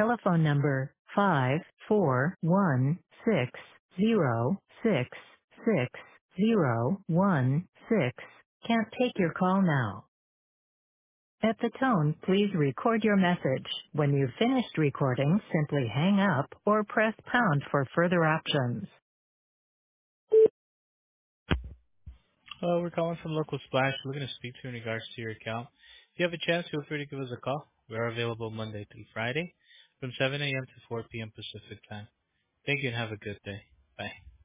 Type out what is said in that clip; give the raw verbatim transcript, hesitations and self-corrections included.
telephone number five four one six zero six six zero one six can't take your call now. At the tone, please record your message. When you've finished recording, simply hang up or press pound for further options. Hello, we're calling from Local Splash. We're looking to speak to you in regards to your account. If you have a chance, feel free to give us a call. We are available Monday through Friday from seven a.m. to four p.m. Pacific time. Thank you and have a good day. Bye.